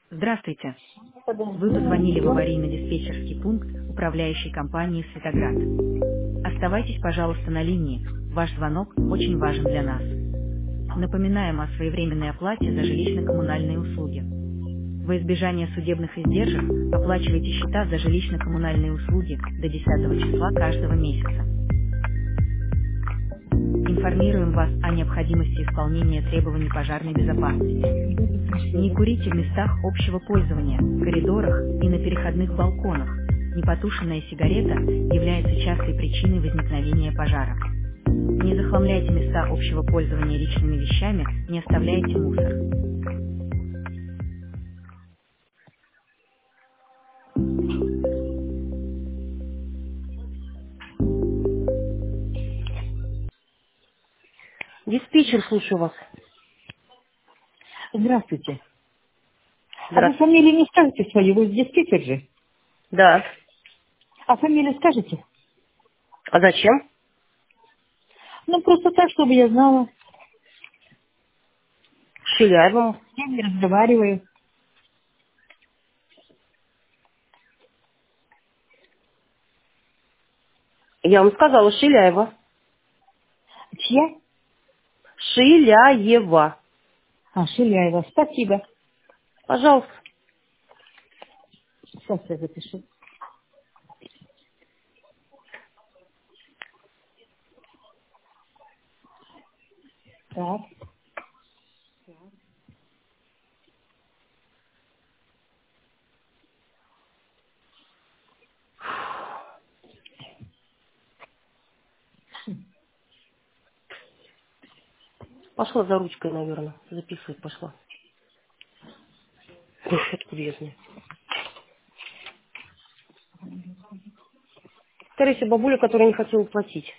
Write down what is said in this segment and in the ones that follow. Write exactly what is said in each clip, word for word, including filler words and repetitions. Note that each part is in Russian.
Здравствуйте. Вы позвонили в аварийно-диспетчерский пункт управляющей компании «Светоград». Оставайтесь, пожалуйста, на линии. Ваш звонок очень важен для нас. Напоминаем о своевременной оплате за жилищно-коммунальные услуги. Во избежание судебных издержек оплачивайте счета за жилищно-коммунальные услуги до десятого числа каждого месяца. Информируем вас о необходимости исполнения требований пожарной безопасности. Не курите в местах общего пользования, в коридорах и на переходных балконах. Непотушенная сигарета является частой причиной возникновения пожара. Не захламляйте места общего пользования личными вещами, не оставляйте мусор. Диспетчер, слушаю вас. Здравствуйте. А вы Здравствуйте. фамилию не скажете свою? Вы диспетчер же? Да. А фамилию скажете? А зачем? Ну, просто так, чтобы я знала. Шиляевому. Я не разговариваю. Я вам сказала Шиляева. Чья? Шиляева. А, Шиляева. Спасибо. Пожалуйста. Сейчас я запишу. Так. Пошла за ручкой, наверное. Записывать пошла. Ой, откуда я знаю. Скорее всего, бабуля, которая не хотела платить.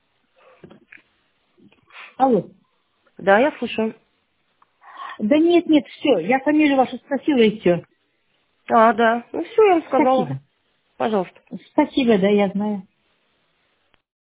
Алло. Да, я слушаю. Да нет, нет, все. Я фамилию вашу спросила и все. А, да. Ну все, я вам сказала. Спасибо. Пожалуйста. Спасибо, да, я знаю.